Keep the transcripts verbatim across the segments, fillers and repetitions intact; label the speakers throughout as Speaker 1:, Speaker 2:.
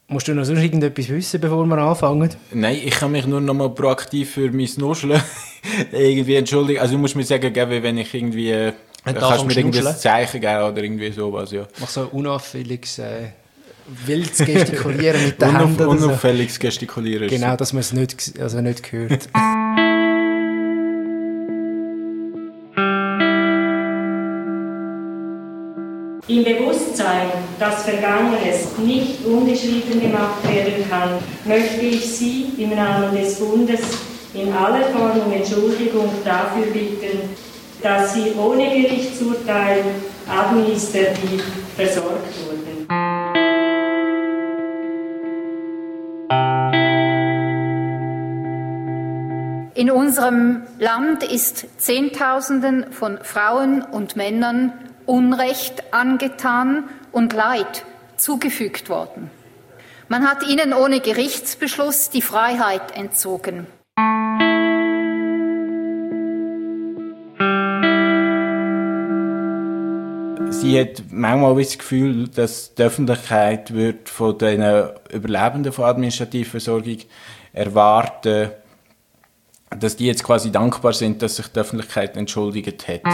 Speaker 1: Musst du noch sonst irgendetwas wissen, bevor wir anfangen?
Speaker 2: Nein, ich kann mich nur noch mal proaktiv für mein Nuscheln irgendwie entschuldigen. Also du musst mir sagen, wenn ich irgendwie... Äh, kannst du mir irgendwie ein Zeichen geben oder irgendwie sowas, ja.
Speaker 1: Mach so unauffälliges... Äh wildes Gestikulieren mit den Händen.
Speaker 2: Unauf, unauffälliges so. Gestikulieren.
Speaker 1: Genau, dass man es nicht, also nicht hört.
Speaker 3: Im Bewusstsein, dass Vergangenes nicht ungeschrieben gemacht werden kann, möchte ich Sie im Namen des Bundes in aller Form um Entschuldigung dafür bitten, dass Sie ohne Gerichtsurteil administrativ versorgt wurden.
Speaker 4: In unserem Land ist Zehntausenden von Frauen und Männern Unrecht angetan und Leid zugefügt worden. Man hat ihnen ohne Gerichtsbeschluss die Freiheit entzogen.
Speaker 2: Sie hat manchmal das Gefühl, dass die Öffentlichkeit wird von den Überlebenden von Administrativversorgung erwarten, dass die jetzt quasi dankbar sind, dass sich die Öffentlichkeit entschuldigt hat.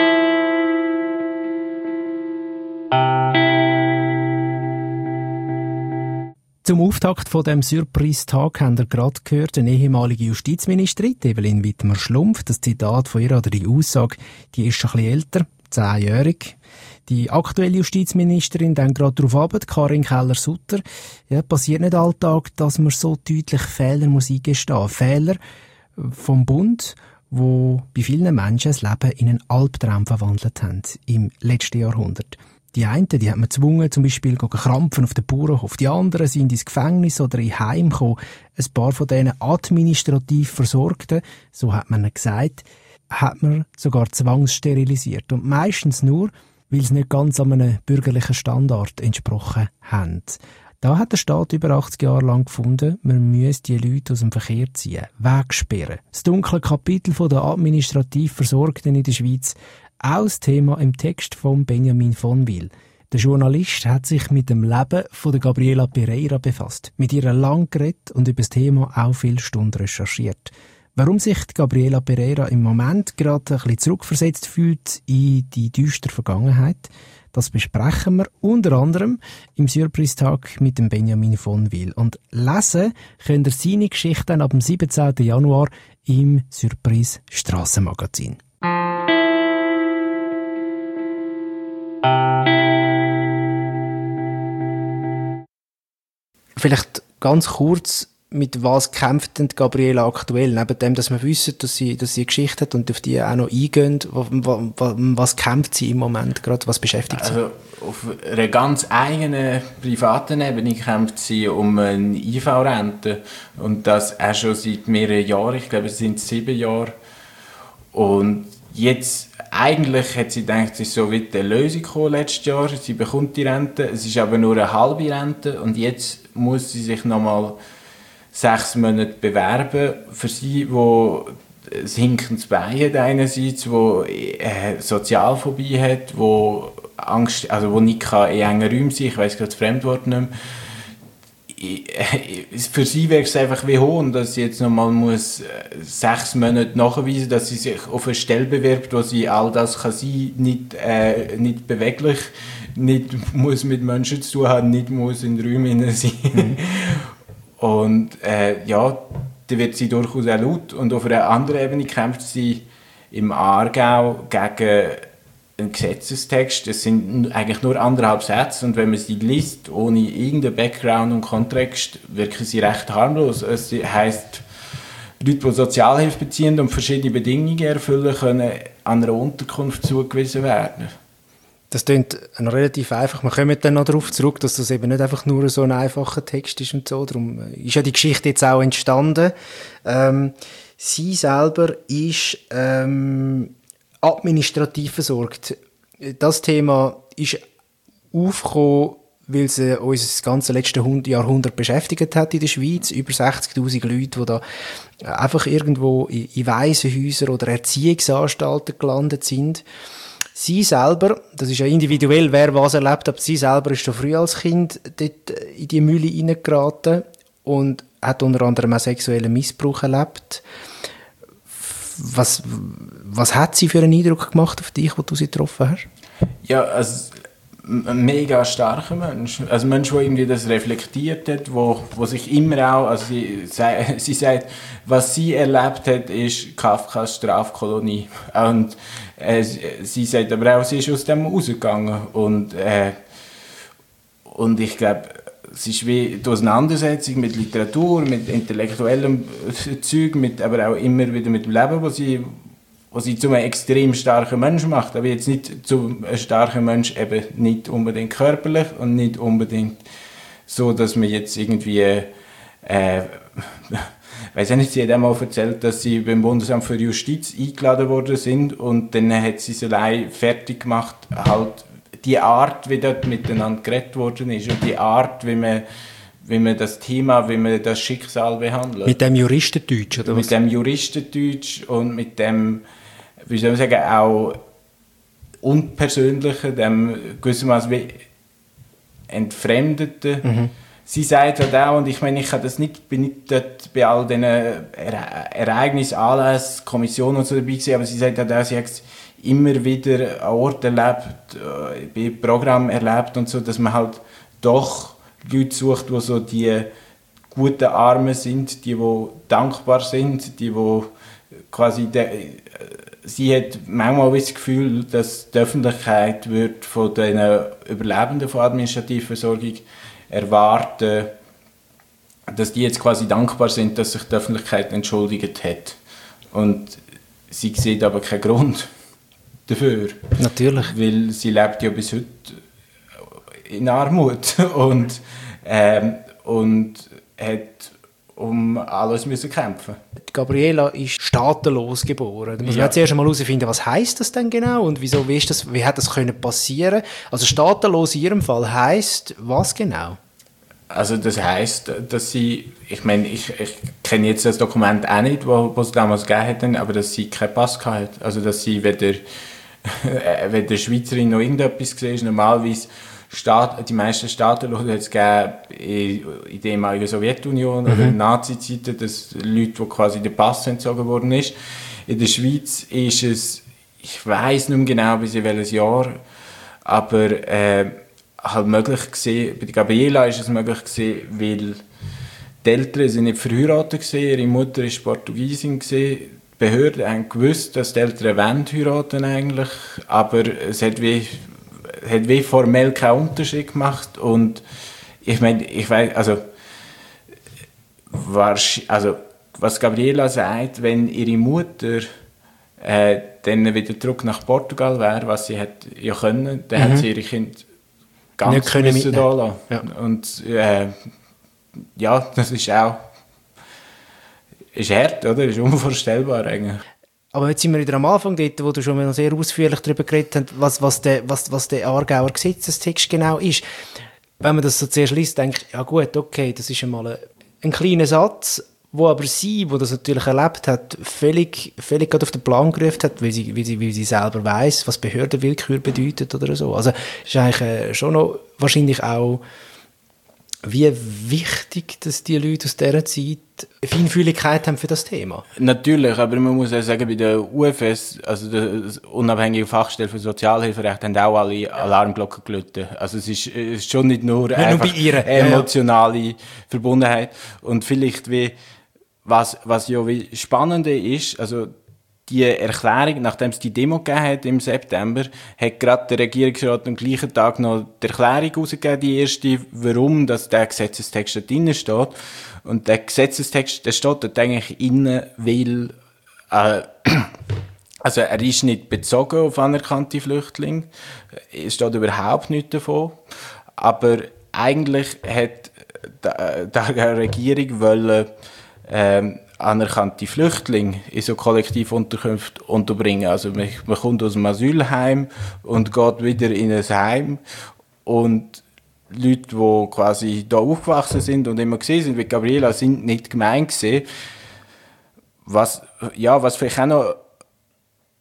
Speaker 1: Zum Auftakt von dem Surprise-Tag haben wir gerade gehört, eine ehemalige Justizministerin, Evelyn Wittmer-Schlumpf. Das Zitat von ihr oder die Aussage, die ist schon ein bisschen älter, zehnjährig. Die aktuelle Justizministerin dann gerade darauf ab, Karin Keller-Sutter. Ja, passiert nicht alltag, dass man so deutlich Fehler muss eingestehen muss. Fehler vom Bund, wo bei vielen Menschen das Leben in einen Albtraum verwandelt haben im letzten Jahrhundert. Die einen, die hat man gezwungen, zum Beispiel krampfen auf den Bauernhof. Die anderen sind ins Gefängnis oder in Heim gekommen. Ein paar von denen administrativ Versorgten, so hat man gesagt, hat man sogar zwangssterilisiert. Und meistens nur, weil sie nicht ganz an einem bürgerlichen Standard entsprochen haben. Da hat der Staat über achtzig Jahre lang gefunden, man müsse die Leute aus dem Verkehr ziehen, wegsperren. Das dunkle Kapitel der administrativ Versorgten in der Schweiz, auch das Thema im Text von Benjamin von Wil. Der Journalist hat sich mit dem Leben von der Gabriela Pereira befasst, mit ihr lang geredet und über das Thema auch viele Stunden recherchiert. Warum sich die Gabriela Pereira im Moment gerade ein bisschen zurückversetzt fühlt in die düstere Vergangenheit, das besprechen wir unter anderem im Surprise-Tag mit dem Benjamin von Wil. Und lesen könnt ihr seine Geschichte dann ab dem siebzehnten Januar im Surprise-Strassenmagazin. Vielleicht ganz kurz, mit was kämpft denn Gabriela aktuell? Neben dem, dass wir wissen, dass sie, dass sie eine Geschichte hat und auf die auch noch eingehen, was, was, was kämpft sie im Moment gerade? Was beschäftigt sie?
Speaker 2: Also auf einer ganz eigenen privaten Ebene kämpft sie um eine I V-Rente. Und das auch schon seit mehreren Jahren. Ich glaube, es sind sieben Jahre. Und jetzt, eigentlich hat sie gedacht, es ist so wie die Lösung gekommen letztes Jahr. Sie bekommt die Rente. Es ist aber nur eine halbe Rente. Und jetzt muss sie sich nochmal sechs Monate bewerben. Für sie, wo ein hinkendes Bein hat einerseits, wo äh, Sozialphobie hat, wo Angst, also wo nicht kann in engen Räumen sein, ich weiss gerade das Fremdwort nicht mehr. Für sie wäre es einfach wie Hohn, dass sie jetzt nochmal muss sechs Monate nachweisen, dass sie sich auf eine Stelle bewirbt, wo sie all das kann sein, nicht, äh, nicht beweglich, nicht muss mit Menschen zu tun haben, nicht muss in Räumen sein. Mhm. Und äh, ja, da wird sie durchaus auch laut. Und auf einer anderen Ebene kämpft sie im Aargau gegen einen Gesetzestext. Es sind eigentlich nur anderthalb Sätze. Und wenn man sie liest, ohne irgendeinen Background und Kontext, wirken sie recht harmlos. Es heisst, Leute, die Sozialhilfe beziehen und verschiedene Bedingungen erfüllen, können an einer Unterkunft zugewiesen werden.
Speaker 1: Das klingt relativ einfach. Wir kommen dann noch darauf zurück, dass das eben nicht einfach nur so ein einfacher Text ist und so. Darum ist ja die Geschichte jetzt auch entstanden. Ähm, sie selber ist ähm, administrativ versorgt. Das Thema ist aufgekommen, weil sie uns das ganze letzte Jahrhundert beschäftigt hat in der Schweiz. Über sechzigtausend Leute, die da einfach irgendwo in Waisenhäusern oder Erziehungsanstalten gelandet sind. Sie selber, das ist ja individuell, wer was erlebt, aber sie selber ist schon früh als Kind dort in die Mühle hineingeraten und hat unter anderem auch sexuellen Missbrauch erlebt. Was, was hat sie für einen Eindruck gemacht auf dich, als du sie getroffen hast?
Speaker 2: Ja, also ein mega starker Mensch. Also ein Mensch, der irgendwie das reflektiert hat, wo, wo sich immer auch, also sie, sie sagt, was sie erlebt hat, ist Kafkas Strafkolonie. Und äh, sie sagt aber auch, sie ist aus dem rausgegangen. Und, äh, und ich glaube, es ist wie die Auseinandersetzung mit Literatur, mit intellektuellem Zeug, mit, aber auch immer wieder mit dem Leben, wo sie was sie zu einem extrem starken Menschen macht, aber jetzt nicht zu einem starken Menschen eben nicht unbedingt körperlich und nicht unbedingt so, dass man jetzt irgendwie äh, weiß ich nicht, sie hat einmal erzählt, dass sie beim Bundesamt für Justiz eingeladen worden sind und dann hat sie es allein fertig gemacht, halt die Art, wie dort miteinander geredet worden ist und die Art, wie man wie man das Thema, wie man das Schicksal behandelt.
Speaker 1: Mit dem Juristendeutsch, oder was?
Speaker 2: Mit dem Juristendeutsch und mit dem, wie soll man sagen, auch Unpersönlichen, dem gewissermaßen wie Entfremdeten. Mhm. Sie sagt halt auch, und ich meine, ich habe das nicht, bin nicht dort bei all diesen Ereignissen, Anlässen, Kommissionen und so dabei gewesen, aber sie sagt halt auch, sie hat es immer wieder an Orten erlebt, bei Programmen erlebt und so, dass man halt doch Leute sucht, die so die guten Armen sind, die, die dankbar sind, die, die quasi de- sie hat manchmal das Gefühl, dass die Öffentlichkeit wird von den Überlebenden von Administrativversorgung erwarten, dass die jetzt quasi dankbar sind, dass sich die Öffentlichkeit entschuldigt hat. Und sie sieht aber keinen Grund dafür.
Speaker 1: Natürlich.
Speaker 2: Weil sie lebt ja bis heute in Armut und, ähm, und hat um alles müssen kämpfen.
Speaker 1: Gabriela ist staatenlos geboren. Da muss man
Speaker 2: ja.
Speaker 1: jetzt erst einmal herausfinden, was heisst das denn genau und wieso, wie, ist das, wie hat das können passieren? Also staatenlos in ihrem Fall heisst was genau?
Speaker 2: Also das heisst, dass sie, ich meine, ich, ich kenne jetzt das Dokument auch nicht, wo, was es damals gegeben hat, aber dass sie keinen Pass hatte. Also dass sie weder, weder Schweizerin noch irgendetwas gesehen ist. Normalerweise Staat, die meisten Staaten hat es gegeben in der ehemaligen Sowjetunion mhm. oder in Nazi-Zeiten, dass Leute, die quasi der Pass entzogen worden ist. In der Schweiz ist es, ich weiss nicht mehr genau bis in welches Jahr, aber äh, halt möglich gewesen, bei der Gabriela ist es möglich gewesen, weil die Eltern sind nicht verheiratet gewesen, ihre Mutter ist Portugiesin gewesen. Die Behörden haben gewusst, dass die Eltern wollen heiraten eigentlich, aber es hat wie hat wie formell keinen Unterschied gemacht und ich meine, ich weiß, also, also was Gabriela sagt, wenn ihre Mutter äh, dann wieder zurück nach Portugal wäre, was sie hat ja können, dann mhm. hat sie ihre Kinder ganz müssen da lassen. Ja. Und äh, ja, das ist auch ist hart, oder? Ist unvorstellbar eigentlich.
Speaker 1: Aber jetzt sind wir wieder am Anfang dort, wo du schon mal sehr ausführlich darüber geredet hast, was, was, der, was, was der Aargauer Gesetzestext genau ist. Wenn man das so zuerst liest, denkt ja gut, okay, das ist einmal ein, ein kleiner Satz, wo aber sie, wo das natürlich erlebt hat, völlig, völlig gerade auf den Plan gerufen hat, weil sie, weil sie, weil sie selber weiss, was Behördenwillkür bedeutet oder so. Also ist eigentlich äh, schon noch wahrscheinlich auch, wie wichtig, dass die Leute aus dieser Zeit Feinfühligkeit haben für das Thema.
Speaker 2: Natürlich, aber man muss auch sagen, bei der U F S, also der unabhängige Fachstelle für Sozialhilferecht, haben auch alle Alarmglocken geläutet. Also es ist, es ist schon nicht nur,
Speaker 1: ja, nur bei ihrer
Speaker 2: emotionale ja, ja. Verbundenheit. Und vielleicht wie, was, was ja wie Spannende ist, also die Erklärung, nachdem es die Demo gegeben hat im September, hat gerade der Regierungsrat am gleichen Tag noch die Erklärung herausgegeben, die erste, warum dass der Gesetzestext da drin steht. Und der Gesetzestext, der steht dort eigentlich drin, weil äh, also er ist nicht bezogen auf anerkannte Flüchtlinge, es steht überhaupt nichts davon, aber eigentlich hat die Regierung wollen, ähm, anerkannte Flüchtlinge in so Kollektivunterkünfte unterbringen. Also man, man kommt aus dem Asylheim und geht wieder in ein Heim und Leute, die quasi da aufgewachsen sind und immer gesehen sind wie Gabriela, sind nicht gemeint gesehen. Was, ja, was vielleicht auch noch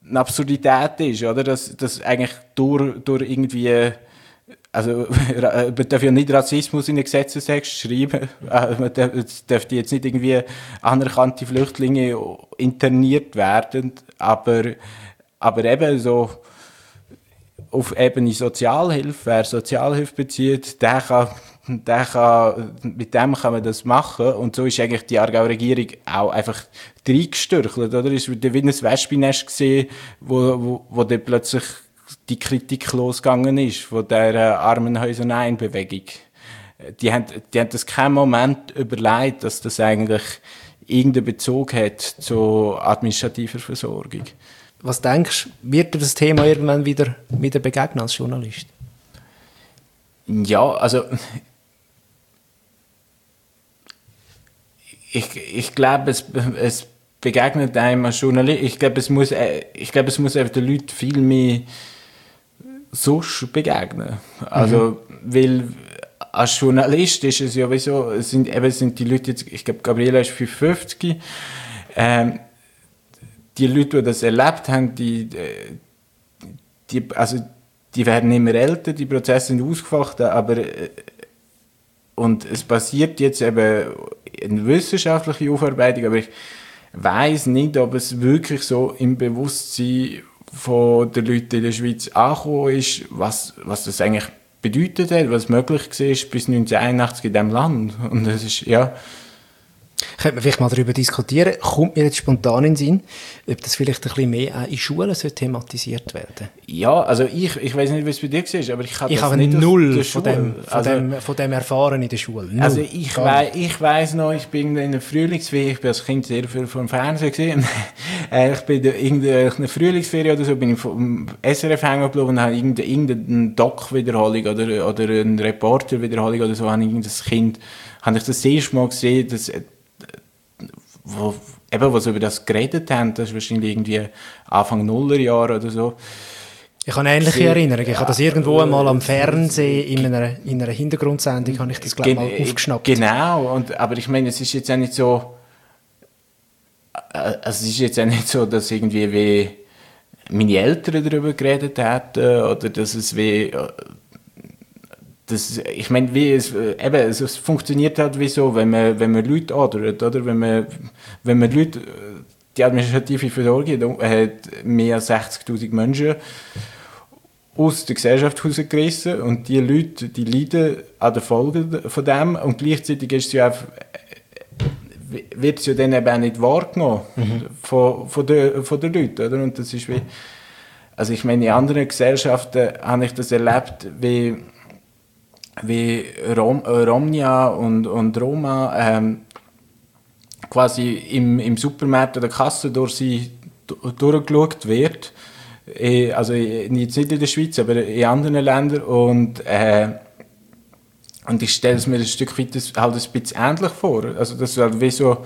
Speaker 2: eine Absurdität ist, oder? Dass, dass eigentlich durch, durch irgendwie, also, man darf ja nicht Rassismus in den Gesetzestext schreiben. Man darf jetzt nicht irgendwie anerkannte Flüchtlinge interniert werden, aber, aber eben so, auf Ebene Sozialhilfe, wer Sozialhilfe bezieht, der kann, der kann, mit dem kann man das machen. Und so ist eigentlich die Aargauer Regierung auch einfach reingestürchelt, oder? Es war wie ein Wespennest gesehen, wo, wo, wo dann plötzlich die Kritik losgegangen ist von der Armenhäuser-Nein-Bewegung. Die haben, die haben das keinen Moment überlegt, dass das eigentlich irgendeinen Bezug hat zu administrativer Versorgung.
Speaker 1: Was denkst du, wird dir das Thema irgendwann wieder, wieder begegnen als Journalist?
Speaker 2: Ja, also ich, ich glaube, es, es begegnet einem als Journalist. Ich glaube, es muss, ich glaube, es muss einfach den Leuten viel mehr sonst begegnen. Also, mhm. weil als Journalist ist es ja wieso, es sind, eben sind die Leute jetzt, ich glaube, Gabriela ist fünfundfünfzig, ähm, die Leute, die das erlebt haben, die, die, also, die werden immer älter, die Prozesse sind ausgefochten, aber und es passiert jetzt eben eine wissenschaftliche Aufarbeitung, aber ich weiss nicht, ob es wirklich so im Bewusstsein von den Leuten in der Schweiz angekommen ist, was, was das eigentlich bedeutet hat, was möglich war bis neunzehnhunderteinundachtzig in diesem Land. Und das ist, ja...
Speaker 1: Könnte man vielleicht mal darüber diskutieren, kommt mir jetzt spontan in den Sinn, ob das vielleicht ein bisschen mehr auch in Schulen thematisiert werden.
Speaker 2: Ja, also ich, ich weiss nicht, wie es bei dir war, aber ich habe
Speaker 1: ich
Speaker 2: das
Speaker 1: habe
Speaker 2: nicht
Speaker 1: null
Speaker 2: aus der
Speaker 1: von, dem, von,
Speaker 2: also,
Speaker 1: dem, von dem erfahren in der Schule. Null.
Speaker 2: Also ich, wei ich weiss noch, ich bin in einer Frühlingsferie, ich bin als Kind sehr viel vom Fernsehen gesehen. Ich bin in einer Frühlingsferie oder so, bin ich vom S R F hängen geblieben und habe irgendeine Doc-Wiederholung oder, oder eine Reporter-Wiederholung oder so, habe ich irgendein Kind, habe ich das erste Mal gesehen, dass wo, eben, was über das geredet haben, das ist wahrscheinlich irgendwie Anfang Nullerjahre oder so.
Speaker 1: Ich habe ähnliche Sie, Erinnerungen. Ich habe das irgendwo einmal am Fernsehen in einer, in einer Hintergrundsendung habe ich das, glaube ich, mal aufgeschnappt.
Speaker 2: Genau, und, aber ich meine, es ist jetzt auch nicht so, also es ist jetzt auch nicht so, dass irgendwie wie meine Eltern darüber geredet hätten oder dass es wie Das, ich meine, wie es, eben, es, es funktioniert halt wie so, wenn man, wenn man Leute ordert, oder? Wenn man, wenn man Leute, die administrative Versorgung hat mehr als sechzigtausend Menschen aus der Gesellschaft rausgerissen und die Leute, die leiden an den Folgen von dem und gleichzeitig ist es ja auch, wird es ja dann eben auch nicht wahrgenommen mhm. von, von, den, von den Leuten, oder? Und das ist wie, also ich meine, in anderen Gesellschaften habe ich das erlebt, wie wie Rom, Romnia und, und Roma ähm, quasi im, im Supermarkt oder Kasse durch sie durchgeschaut wird. E, also jetzt nicht in der Schweiz, aber in anderen Ländern. Und, äh, und ich stelle es mir ein Stück weit halt ein bisschen ähnlich vor. Also das ist halt wie so,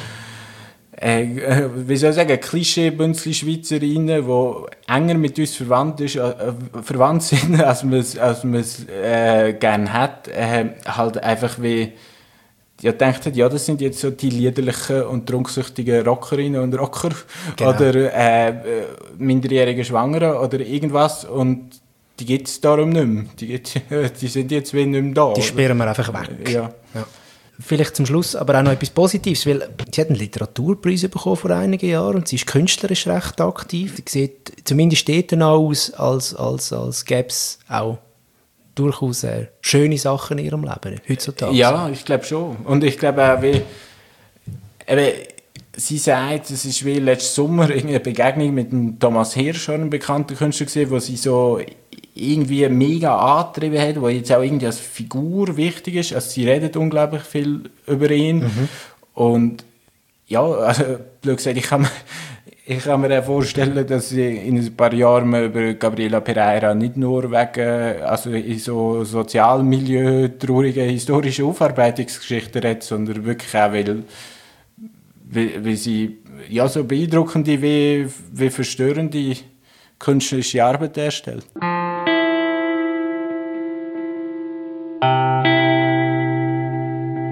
Speaker 2: äh, wie soll ich sagen, Klischee-Bünzli-Schweizerinnen, die enger mit uns verwandt, ist, äh, verwandt sind, als man es als äh, gerne hat, äh, halt einfach wie, ja, denkt, ja, das sind jetzt so die liederlichen und trunksüchtigen Rockerinnen und Rocker genau. oder äh, minderjährige Schwangere oder irgendwas und die gibt es darum nicht mehr. Die, die sind jetzt wie nicht mehr da.
Speaker 1: Die sperren wir einfach weg.
Speaker 2: Ja.
Speaker 1: Ja. Vielleicht zum Schluss aber auch noch etwas Positives, weil sie hat einen Literaturpreis bekommen vor einigen Jahren und sie ist künstlerisch recht aktiv. Sie sieht zumindest dort aus, als, als, als gäbe es auch durchaus äh, schöne Sachen in ihrem Leben heutzutage.
Speaker 2: Ja, ich glaube schon. Und ich glaube auch, wie, eben, sie sagt, es ist wie letzten Sommer eine Begegnung mit dem Thomas Hirsch, einem bekannten Künstler gesehen, wo sie so irgendwie mega angetrieben hat, wo jetzt auch irgendwie als Figur wichtig ist. Also sie redet unglaublich viel über ihn. Mhm. Und ja, also blöd gesagt, ich kann mir, ich kann mir auch vorstellen, dass in ein paar Jahren man über Gabriela Pereira nicht nur wegen also in so Sozialmilieu traurige historische Aufarbeitungsgeschichten redet, sondern wirklich auch, weil, weil, weil sie ja so beeindruckende wie, wie verstörende künstlerische Arbeit darstellt.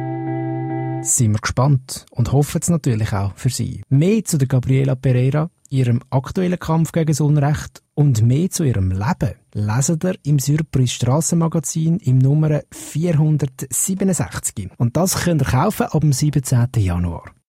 Speaker 1: Sind wir gespannt und hoffen es natürlich auch für Sie. Mehr zu der Gabriela Pereira ihrem aktuellen Kampf gegen das Unrecht und mehr zu ihrem Leben lesen ihr im Surprise Strassenmagazin im Nummer vierhundertsiebenundsechzig. Und das könnt ihr kaufen ab dem siebenzehnten Januar.